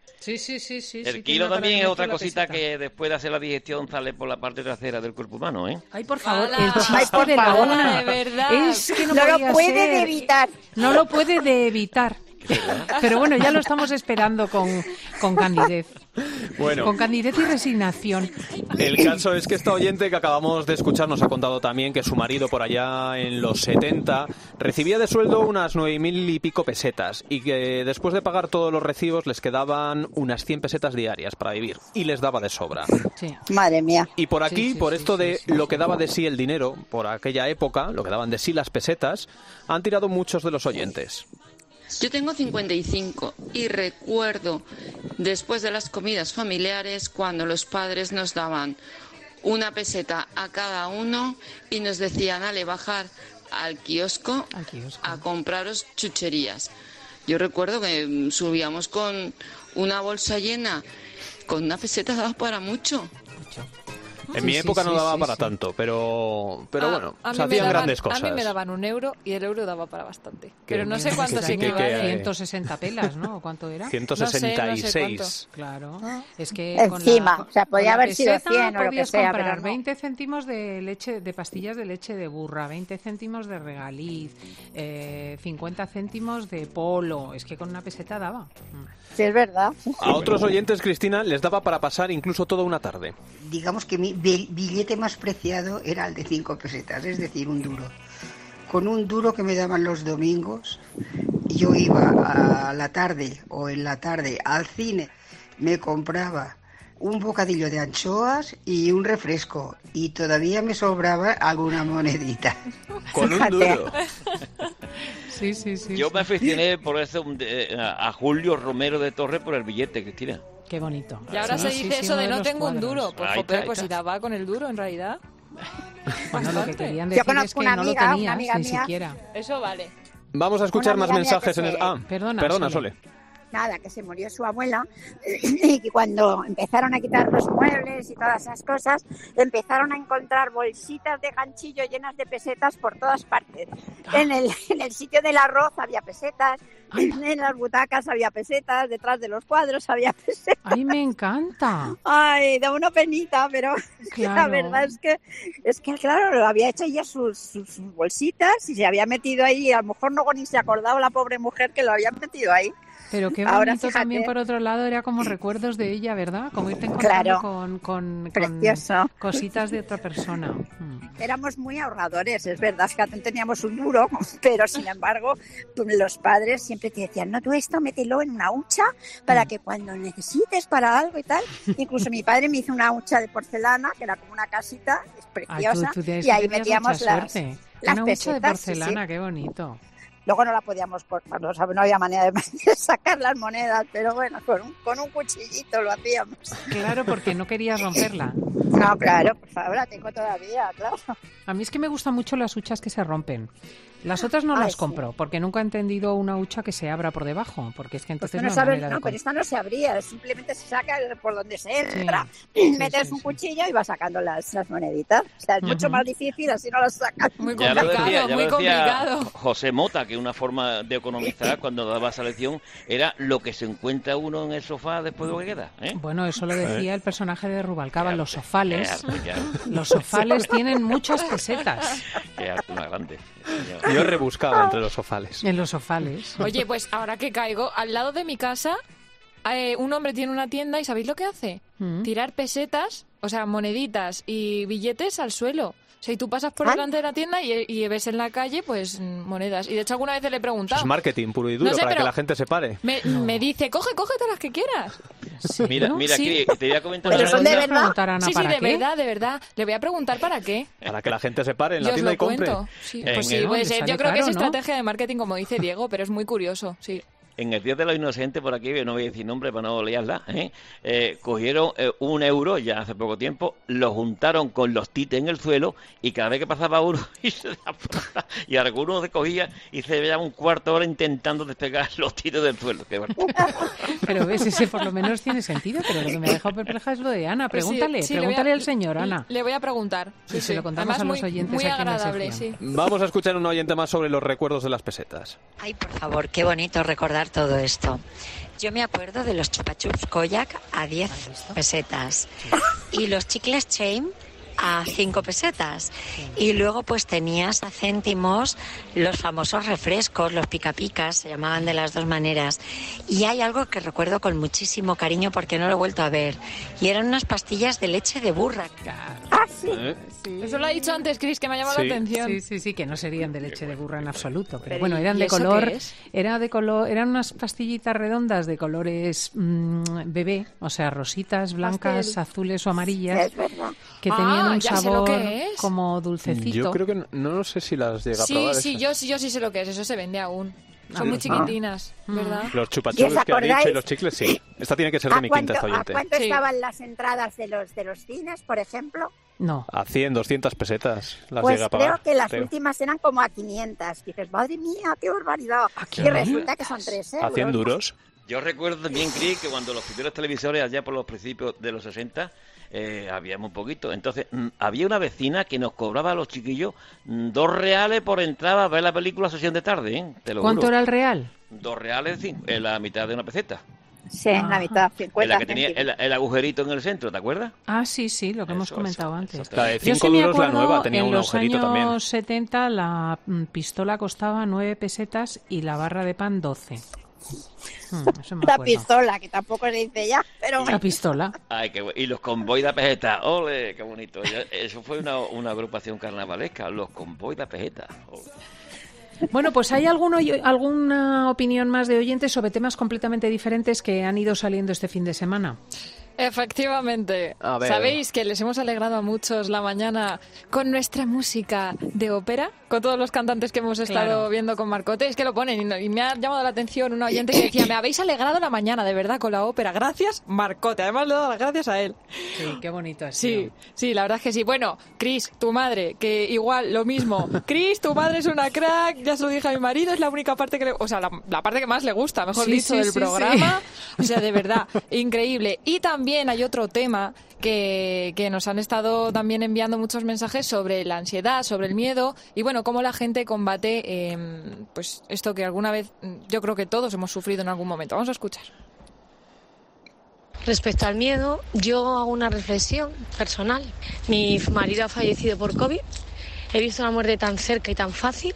Sí, sí, sí, sí. El sí, kilo también es otra la cosita peseta. que después de hacer la digestión sale por la parte trasera del cuerpo humano, ¿eh? Ay, por favor, ¡Hala! el chiste Ay, por de la favor, una. de verdad. Es que no, No podía lo puede ser. de evitar. No lo puede de evitar. Pero bueno, ya lo estamos esperando con, con candidez. Bueno. Con candidez y resignación. El caso es que esta oyente que acabamos de escuchar nos ha contado también que su marido por allá en los setenta recibía de sueldo unas nueve mil y pico pesetas y que después de pagar todos los recibos les quedaban unas cien pesetas diarias para vivir y les daba de sobra. Sí. Madre mía. Y por aquí, Sí, sí, por sí, esto sí, de sí. lo que daba de sí el dinero, por aquella época, lo que daban de sí las pesetas, han tirado muchos de los oyentes. Yo tengo cincuenta y cinco y recuerdo después de las comidas familiares cuando los padres nos daban una peseta a cada uno y nos decían, ale, bajar al kiosco, Al kiosco. a compraros chucherías. Yo recuerdo que mm, subíamos con una bolsa llena, con una peseta daba para mucho. En Sí, mi sí, época no sí, daba sí, para sí. tanto, pero pero Ah, bueno, a mí se me hacían daban- grandes cosas. A mí me daban un euro y el euro daba para bastante. Que- Pero no sé que cuánto sí, se que- equivale. que- ciento sesenta pelas, ¿no? ¿O ¿Cuánto era? ciento No sé, sesenta y no sé seis. Claro. Ah. Es que Encima, con la, o sea, podía con la haber sido peseta cien o lo que podías sea, comprar pero no. veinte céntimos de leche, de pastillas de leche de burra, veinte céntimos de regaliz, eh, cincuenta céntimos de polo. Es que con una peseta daba. Sí, es verdad. A otros oyentes, Cristina, les daba para pasar incluso toda una tarde. Digamos que mi bi- billete más preciado era el de cinco pesetas, es decir, un duro. Con un duro que me daban los domingos, yo iba a la tarde o en la tarde al cine, me compraba un bocadillo de anchoas y un refresco y todavía me sobraba alguna monedita. Con un duro. Sí, sí, sí. Yo sí. me aficioné por eso de- a a Julio Romero de Torres por el billete, Cristina. Qué bonito. Y ahora Sí, se sí, dice sí, eso uno de no los tengo un cuadros. duro. Pues, Ahí joder, está, pues ahí si está. daba con el duro, en realidad. Bueno, lo que Bastante. querían Yo decir conozco es que una no amiga, lo una tenías amiga ni mía. siquiera. Eso vale. Vamos a escuchar Una más amiga mía mensajes que en el... se- Ah, Perdona, perdona, Sole. Sole. Nada, que se murió su abuela y que cuando empezaron a quitar los muebles y todas esas cosas, empezaron a encontrar bolsitas de ganchillo llenas de pesetas por todas partes. En el, en el sitio del arroz había pesetas, en las butacas había pesetas, detrás de los cuadros había pesetas. Ay, me encanta. Ay, da una penita, pero la Claro. verdad es que, es que claro, lo había hecho ella sus, sus, sus bolsitas y se había metido ahí, y a lo mejor no ni se acordaba la pobre mujer que lo había metido ahí. Pero qué Ahora, bonito fíjate. también, por otro lado, era como recuerdos de ella, ¿verdad? Como irte encontrando Claro. con, con, con Precioso. cositas de otra persona. Mm. Éramos muy ahorradores, es verdad, fíjate, teníamos un duro, pero sin embargo, pues, los padres siempre te decían, no, tú esto mételo en una hucha para que cuando necesites para algo y tal. Incluso mi padre me hizo una hucha de porcelana, que era como una casita, es Ay, preciosa, tú, tú tienes- y ahí tenías metíamos mucha las, suerte. las Una hucha de pesetas, sí, sí. porcelana, qué bonito. Luego no la podíamos cortar, no, no había manera de sacar las monedas, pero bueno, con un, con un cuchillito lo hacíamos. Claro, porque no querías romperla. No, claro, por favor, la tengo todavía, claro. A mí es que me gustan mucho las huchas que se rompen. Las otras no Ay, las sí. compro, porque nunca he entendido una hucha que se abra por debajo, porque es que Pues entonces tú no no hay sabes, manera no, de pero com- esta no se abría, simplemente se saca por donde se entra, Sí, metes sí, un sí. cuchillo y vas sacando las, las moneditas. O sea, es mucho Ujú. más difícil, así no las sacas. Muy Ya lo complicado, decía, ya muy lo decía complicado. José Mota, que una forma de economizar cuando daba esa lección era lo que se encuentra uno en el sofá después de lo que queda. ¿eh? Bueno, eso lo decía el personaje de Rubalcaba, los sofales. Qué arte, qué arte. Los sofales tienen muchas pesetas Qué arte más grande. Yo rebuscaba entre los sofales. en los sofales. Oye, pues ahora que caigo, al lado de mi casa, eh, un hombre tiene una tienda y ¿sabéis lo que hace? Mm. Tirar pesetas, o sea, moneditas y billetes al suelo. O sea, y tú pasas por Ay. delante de la tienda y, y ves en la calle, pues, mm, monedas. Y de hecho alguna vez le he Eso preguntado. es marketing puro y duro No sé, para que pero- la gente se pare. Me, me dice, coge, cógete las que quieras. Mira, ¿no? mira, Sí. aquí te voy a comentar Pero una son de cosa. verdad. preguntar a Ana Sí, sí, para de qué. verdad, de verdad. Le voy a preguntar para qué. Para que la gente se pare en Yo la os tienda lo y compre. cuento. Sí, En pues sí, el- puede Le ser. sale Yo creo que es caro, ¿no? estrategia de marketing, como dice Diego, pero es muy curioso, sí. En el Día de los Inocentes, por aquí, no voy a decir nombre para no liarla, ¿eh? Eh, cogieron eh, un euro ya hace poco tiempo, lo juntaron con los tites en el suelo y cada vez que pasaba uno y, se daba- y alguno se cogía y se veía un cuarto de hora intentando despegar los tites del suelo. Qué barbaridad. Pero ves, ese por lo menos tiene sentido, pero lo que me ha dejado perpleja es lo de Ana. Pues sí, Pregúntale, sí, le voy a- pregúntale al señor, Ana. Le voy a preguntar. Y se lo contamos Además, a los muy- oyentes Muy aquí en la agradable, sección. sí. Vamos a escuchar un oyente más sobre los recuerdos de las pesetas. Ay, por favor, qué bonito recordar todo esto. Yo me acuerdo de los chupachups Koyak a diez pesetas y los chicles Chain a cinco pesetas. Y luego pues tenías a céntimos los famosos refrescos, los pica picas, se llamaban de las dos maneras. Y hay algo que recuerdo con muchísimo cariño porque no lo he vuelto a ver. Y eran unas pastillas de leche de burra. Ah, sí. ¿Eh? Sí. Eso lo ha dicho antes, Cris, que me ha llamado Sí. la atención. Sí, sí, sí, que no serían de leche de burra en absoluto, pero, Pero, bueno, ¿y- eran y de eso color, qué es? era de color, eran unas pastillitas redondas de colores mmm, bebé, o sea, rositas, blancas, Pastel. azules o amarillas, Es verdad. que Ah, tenían un ya sé lo sabor que es. como dulcecito. Yo creo que no, no sé si las llega a Sí, probar. sí, esas. yo sí, yo sí sé lo que es. Eso se vende aún. Son Ah, muy pues chiquitinas, ¿verdad? Los ¿Y os chupachups que ha dicho acordáis? y los chicles, sí. Esta tiene que ser de ¿A mi cuánto, quinta ¿A oyente. cuánto Sí. estaban las entradas de los de los cines, por ejemplo? No. A cien, doscientas pesetas las Pues llega a creo pagar. que las creo. últimas eran como a quinientas. Y dices, madre mía, qué barbaridad. Y resulta que son tres euros. A cien duros. Yo recuerdo también, Cris, que cuando los primeros televisores, allá por los principios de los sesenta, eh, habíamos un poquito. Entonces, mm, había una vecina que nos cobraba a los chiquillos mm, dos reales por entrar a ver la película sesión de tarde, ¿eh? Te lo ¿Cuánto juro. era el real? Dos reales, cinco, en la mitad de una peseta. Sí, en la mitad, En cincuenta la que tenía céntimos. el, el agujerito en el centro, ¿te acuerdas? Ah, sí, sí, lo que hemos Eso, comentado eso, antes. eso. La de Yo cinco sí me duros, la acuerdo, nueva, tenía en un los agujerito años también. setenta la mm, pistola costaba nueve pesetas y la barra de pan doce. Mm, eso me La acuerdo. pistola, que tampoco se dice ya, pero La pistola. Ay, qué bu- y los convoy de pejeta, ole, qué bonito. Ya- Eso fue una, una agrupación carnavalesca, los convoy de pejeta. Ole. Bueno, pues hay alguno, alguna opinión más de oyentes sobre temas completamente diferentes que han ido saliendo este fin de semana. Efectivamente. A ver. ¿Sabéis que les hemos alegrado a muchos la mañana con nuestra música de ópera? Con todos los cantantes que hemos estado Claro. viendo con Marcote. Es que lo ponen y, no- y me ha llamado la atención una oyente que decía, me habéis alegrado la mañana, de verdad, con la ópera. Gracias, Marcote. Además, le he dado las gracias a él. Sí, qué bonito es. Sí, sí, la verdad es que sí. Bueno, Cris, tu madre, que igual lo mismo. Cris, tu madre es una crack, ya se lo dije a mi marido, es la única parte que le... O sea, la, la parte que más le gusta, mejor Sí, dicho, sí, del sí, programa. O sea, de verdad, increíble. Y también hay otro tema que, que nos han estado también enviando muchos mensajes sobre la ansiedad, sobre el miedo y bueno, cómo la gente combate eh, pues esto que alguna vez yo creo que todos hemos sufrido en algún momento. Vamos a escuchar. Respecto al miedo, yo hago una reflexión personal. Mi marido ha fallecido por COVID. He visto la muerte tan cerca y tan fácil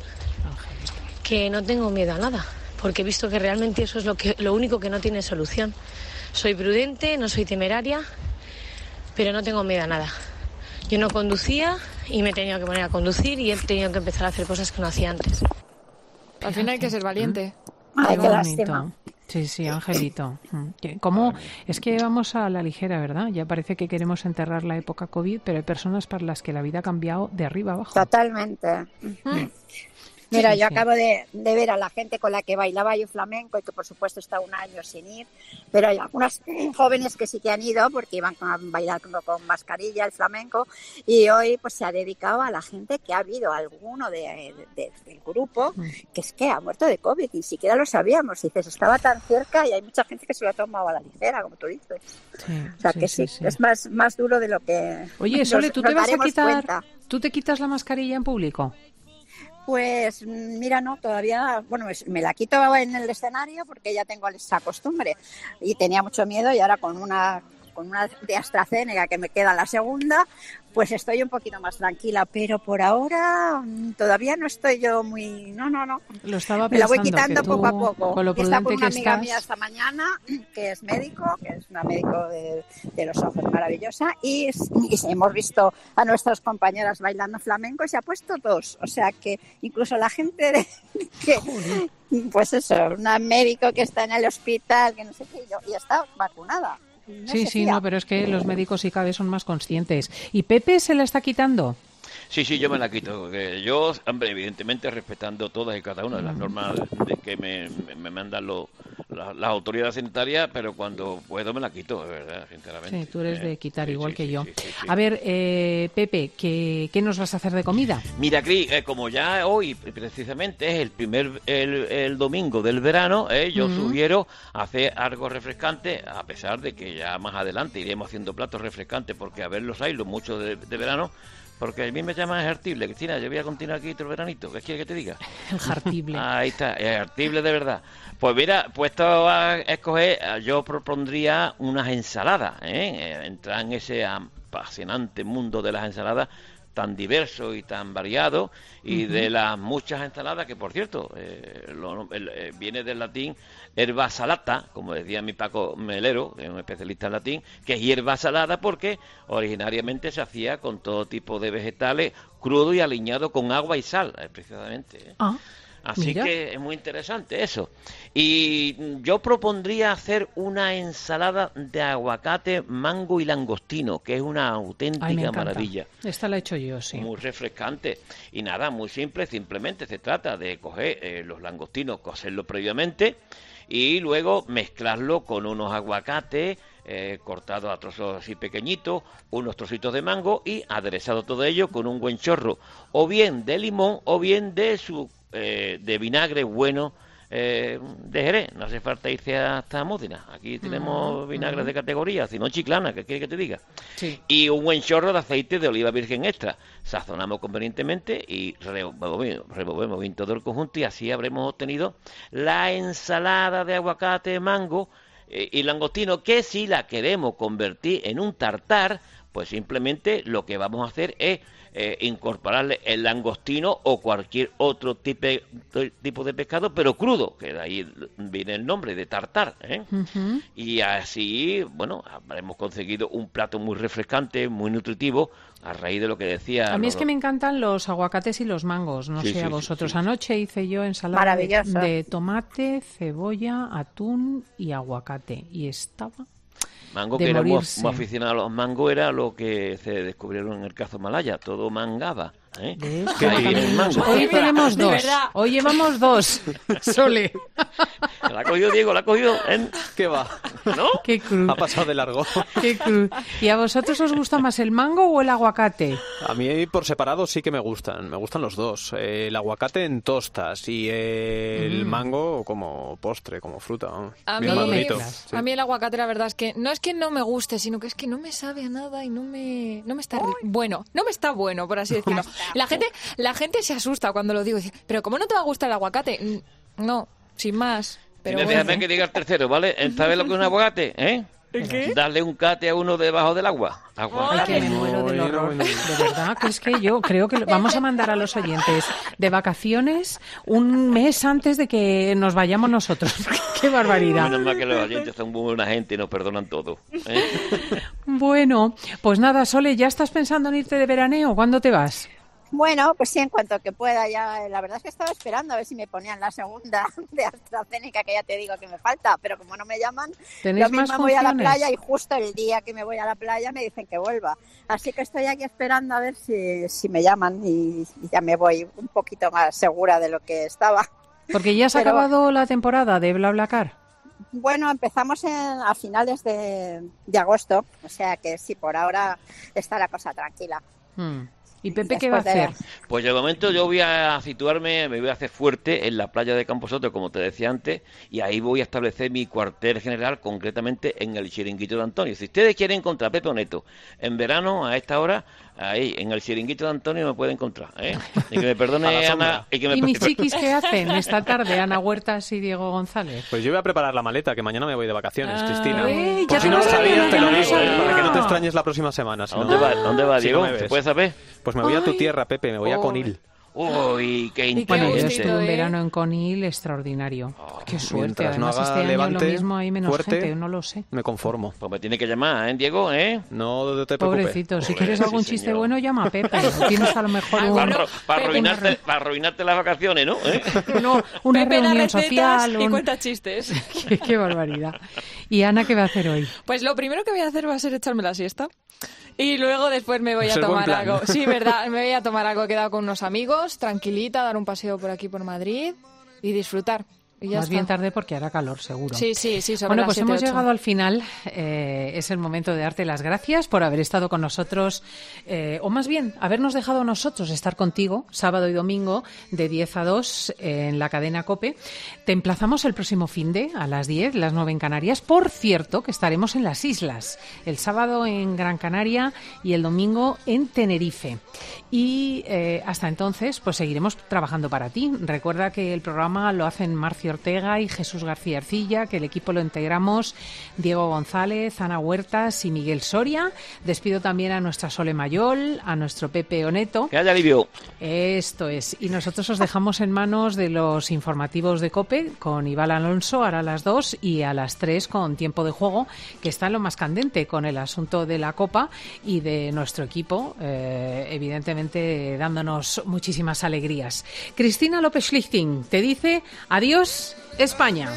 que no tengo miedo a nada, porque he visto que realmente eso es lo, que, lo único que no tiene solución. Soy prudente, no soy temeraria, pero no tengo miedo a nada. Yo no conducía y me he tenido que poner a conducir y he tenido que empezar a hacer cosas que no hacía antes. Al final hay que ser valiente. Ay, Qué qué bonito. lástima. Sí, sí, Angelito. Mm, que- ¿Cómo? Es que vamos a la ligera, ¿verdad? Ya parece que queremos enterrar la época COVID, pero hay personas para las que la vida ha cambiado de arriba abajo. Totalmente. Ujú. Mira, Sí, yo sí. acabo de, de ver a la gente con la que bailaba yo flamenco y que por supuesto está un año sin ir, pero hay algunas jóvenes que sí que han ido porque iban a bailar con, con mascarilla el flamenco y hoy pues se ha dedicado a la gente que ha habido alguno de, de- del grupo que es que ha muerto de COVID, ni siquiera lo sabíamos. Dices, estaba tan cerca y hay mucha gente que se lo ha tomado a la ligera, como tú dices. Sí, O sea sí, que sí, sí, sí. es más, más duro de lo que Oye, nos- Sole, ¿tú nos te vas a daremos quitar? cuenta. ¿Tú te quitas la mascarilla en público? Pues mira, no, todavía, bueno, es- me la quito en el escenario porque ya tengo esa costumbre y tenía mucho miedo y ahora con una con una de AstraZeneca que me queda la segunda, pues estoy un poquito más tranquila, pero por ahora mm, todavía no estoy yo muy, no, no, no. Lo estaba Me la voy pensando, quitando que tú, poco a poco. con lo He estado con prudente una que amiga estás. mía esta mañana que es médico, que es una médico de, de los ojos maravillosa y, es- y hemos visto a nuestras compañeras bailando flamenco y se ha puesto dos. O sea que incluso la gente de, que, pues eso, una médico que está en el hospital, que no sé qué, y yo- y está vacunada. No Sí, se sí, fía. no, pero es que los médicos sí cada vez son más conscientes. ¿Y Pepe se la está quitando? Sí, sí, yo me la quito. porque Yo, hombre, evidentemente respetando todas y cada una de las normas de que me, me- me mandan los, la- las autoridades sanitarias, pero cuando puedo me la quito, de verdad, sinceramente. Sí, tú eres de quitar sí, igual sí, que sí, yo. sí, sí, sí. A ver, eh, Pepe, ¿qué, ¿qué nos vas a hacer de comida? Mira, Cris, eh, como ya hoy precisamente es el primer el, el domingo del verano, eh, yo Ujú. sugiero hacer algo refrescante, a pesar de que ya más adelante iremos haciendo platos refrescantes, porque a ver los hay, los muchos de, de verano, Porque a mí me llaman jartible. Cristina, yo voy a continuar aquí todo el veranito. ¿Qué quiere que te diga? El jartible. Ahí está, el jartible de verdad. Pues mira, puesto a escoger, yo propondría unas ensaladas, ¿eh? Entrar en ese apasionante mundo de las ensaladas tan diverso y tan variado, y uh-huh. de las muchas ensaladas que, por cierto, eh, lo, el, eh, viene del latín herba salata, como decía mi Paco Melero, que es un especialista en latín, que es hierba salada porque originariamente se hacía con todo tipo de vegetales, crudo y aliñado con agua y sal, eh, precisamente. ¿eh? Ah. Así Mira. que es muy interesante eso. Y yo propondría hacer una ensalada de aguacate, mango y langostino, que es una auténtica Ay, me encanta. maravilla. Esta la he hecho yo, sí. Muy refrescante. Y nada, muy simple, simplemente se trata de coger eh, los langostinos, cocerlos previamente y luego mezclarlo con unos aguacates eh, cortados a trozos así pequeñitos, unos trocitos de mango y aderezado todo ello con un buen chorro, o bien de limón o bien de su Eh, de vinagre bueno eh, de Jerez. No hace falta irse hasta Módena. Aquí tenemos mm, vinagre mm. de categoría, sino Chiclana, que quiere que te diga. Sí. Y un buen chorro de aceite de oliva virgen extra. Sazonamos convenientemente y removemos, removemos bien todo el conjunto, y así habremos obtenido la ensalada de aguacate, mango eh, y langostino, que si la queremos convertir en un tartar, pues simplemente lo que vamos a hacer es Eh, incorporarle el langostino o cualquier otro tipo, tipo de pescado, pero crudo, que de ahí viene el nombre de tartar, ¿eh? Uh-huh. Y así, bueno, habremos conseguido un plato muy refrescante, muy nutritivo, a raíz de lo que decía... A mí los... es que me encantan los aguacates y los mangos, no sí, sé sí, a vosotros. sí, sí. Anoche hice yo ensalada de, de tomate, cebolla, atún y aguacate, y estaba... Mango, que éramos muy aficionados a los mangos, era lo que se descubrieron en el cazo Malaya, todo mangaba. ¿eh? Hoy tenemos dos, hoy llevamos dos, Sole. La ha cogido Diego, la ha cogido. ¿eh? ¿Qué va? ¿No? Qué cru. Ha pasado de largo. Qué cru. ¿Y a vosotros os gusta más el mango o el aguacate? A mí por separado sí que me gustan, me gustan los dos. Eh, el aguacate en tostas y el mm. mango como postre, como fruta. A bien mí, madurito. Sí. A mí el aguacate la verdad es que no es que no me guste, sino que es que no me sabe a nada y no me no me está ri- bueno, no me está bueno, por así decirlo. La gente la gente se asusta cuando lo digo, dice, pero ¿cómo no te va a gustar el aguacate? No, sin más. Pero bueno. Déjame que diga el tercero, ¿vale? ¿Sabes lo que es un aguacate? ¿Eh? ¿Qué? Darle un cate a uno debajo del agua. Ay, que me muero del horror. De verdad, que es que yo creo que vamos a mandar a los oyentes de vacaciones un mes antes de que nos vayamos nosotros. ¡Qué barbaridad! Menos mal que los oyentes son muy buena gente y nos perdonan todo. ¿eh? Bueno, pues nada, Sole, ¿ya estás pensando en irte de veraneo? ¿Cuándo te vas? Bueno, pues sí, en cuanto que pueda. Ya, la verdad es que estaba esperando a ver si me ponían la segunda de AstraZeneca, que ya te digo que me falta, pero como no me llaman, yo misma voy a la playa y justo el día que me voy a la playa me dicen que vuelva. Así que estoy aquí esperando a ver si, si me llaman y, y ya me voy un poquito más segura de lo que estaba. Porque ya se ha pero... acabado la temporada de BlaBlaCar. Bueno, empezamos en, a finales de, de agosto, o sea que sí, por ahora está la cosa tranquila. Hmm. ¿Y Pepe qué va a hacer? Pues de momento yo voy a situarme, me voy a hacer fuerte en la playa de Camposoto, como te decía antes, y ahí voy a establecer mi cuartel general, concretamente en el Chiringuito de Antonio. Si ustedes quieren encontrar a Pepe Oneto en verano, a esta hora, ahí, en el Chiringuito de Antonio me puede encontrar, ¿eh? Y que me perdone Ana. Y, que me... ¿Y mis chiquis qué hacen esta tarde, Ana Huertas y Diego González? Pues yo voy a preparar la maleta, que mañana me voy de vacaciones, ah, Cristina. Uy, Por ya si no lo sabías, te lo digo, sabía. para que no te extrañes la próxima semana. Si ¿Dónde, no, va, ¿Dónde va, si Diego? no ¿Se puede saber? Pues me voy Ay. a tu tierra, Pepe, me voy a Conil. Uy, qué intenso. Bueno, yo estuve un verano en Conil extraordinario. Oh, qué suerte. Además, no este año levante, lo mismo hay menos fuerte, gente, no lo sé. Me conformo. Pues me tiene que llamar, ¿eh, Diego? ¿eh? No te preocupes. Pobrecito, si quieres algún sí, chiste señor. bueno, llama a Pepe. Tienes a lo mejor un... Para, para, arruinarte, para arruinarte las vacaciones, ¿no? ¿Eh? No, una Pepe reunión social. Y un... cuenta chistes. qué, qué barbaridad. ¿Y Ana qué va a hacer hoy? Pues lo primero que voy a hacer va a ser echarme la siesta. Y luego después me voy Ese a es buen tomar plan. algo. Sí, verdad, me voy a tomar algo. He quedado con unos amigos, tranquilita, dar un paseo por aquí por Madrid y disfrutar. Y ya Más está. bien tarde porque hará calor, seguro. Sí, sí, sí, sobre Bueno, las pues siete, hemos ocho. llegado al final. Eh, es el momento de darte las gracias por haber estado con nosotros, eh, o más bien, habernos dejado a nosotros estar contigo sábado y domingo de diez a dos en la cadena COPE. Te emplazamos el próximo finde a las diez, las nueve en Canarias. Por cierto, que estaremos en las islas. El sábado en Gran Canaria y el domingo en Tenerife. Y eh, hasta entonces, pues seguiremos trabajando para ti. Recuerda que el programa lo hacen Marcio Ortega y Jesús García Ercilla, que el equipo lo integramos Diego González, Ana Huertas y Miguel Soria. Despido también a nuestra Sole Mayol, a nuestro Pepe Oneto. Que haya alivio. Esto es. Y nosotros os dejamos en manos de los informativos de COPE con Iván Alonso, ahora a las dos y a las tres con Tiempo de Juego, que está en lo más candente con el asunto de la Copa y de nuestro equipo, eh, evidentemente dándonos muchísimas alegrías. Cristina López Schlichting te dice adiós, España.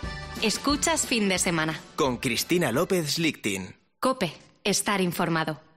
Escuchas Fin de Semana. Con Cristina López Schlichting. COPE. Estar informado.